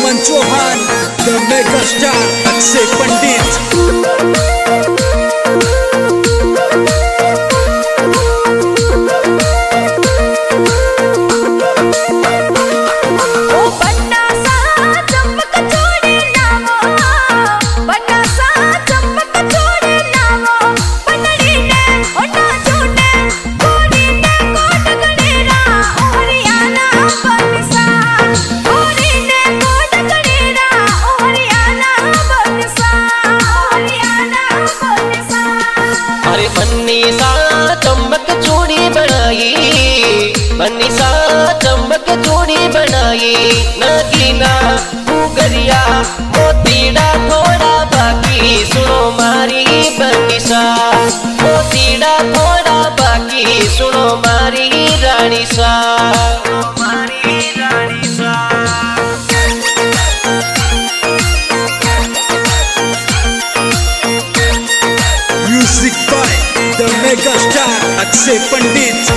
Pawan Chauhan the mega star Akshay Pandit. बन्नी सा चमक चूड़ी बनाई नगीना भूगरिया मोतीड़ा थोड़ा बाकी सुनो मारी बन्नी सा मोतीड़ा थोड़ा बाकी सुनो मारी रानी सा music by the mega star Akshay Pandit.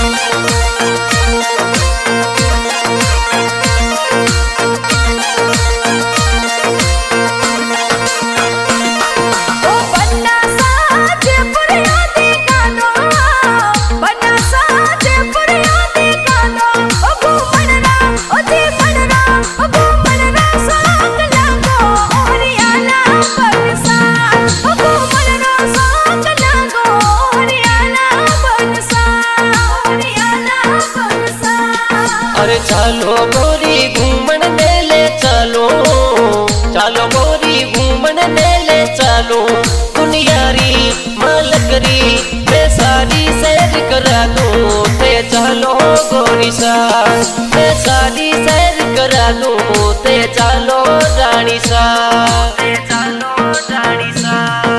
अरे चलो गोरी घूमन मेले चलो, चलो गोरी घूमन मेले चलो, दुनियारी मलकरी मैं सारी सैर करा दूं ते चलो गोरी सा मैं सारी सैर करा दूं ते चलो रानी सा रानी सा।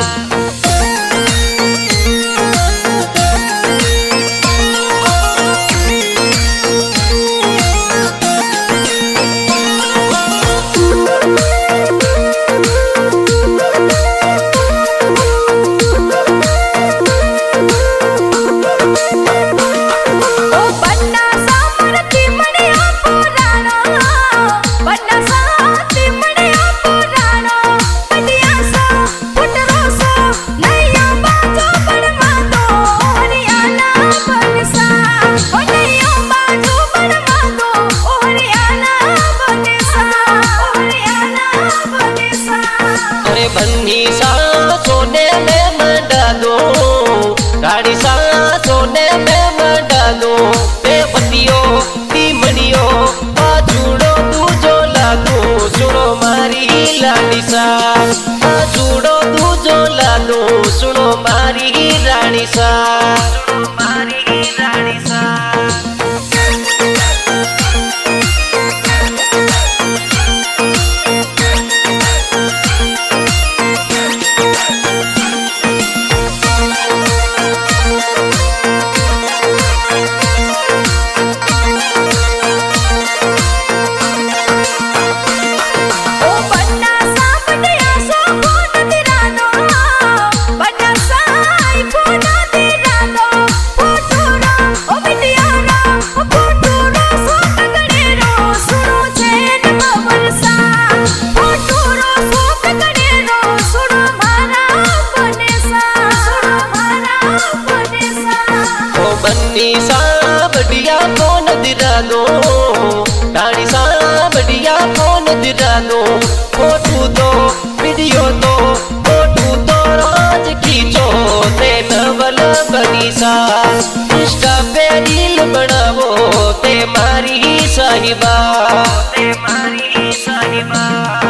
बन्नी सा सोने में मंडा दो गाड़ी सा सोने में मंडा दो ते पतियो ती मनियो जुड़ो तू जो लागो सुनो मारी लाडी सा जुड़ो तू जो लागो सुनो मारी रानी सा मारी रानी सा। बन्नी सा बढ़िया कौन दिरा दो रानी सा बढ़िया कौन दिरा दो फोटू दो वीडियो दो फोटू तो रोज खींचो ते नवल बनी सा इंस्टा पे रील बनावो ते मारी साहिबा ते मारी साहिबा।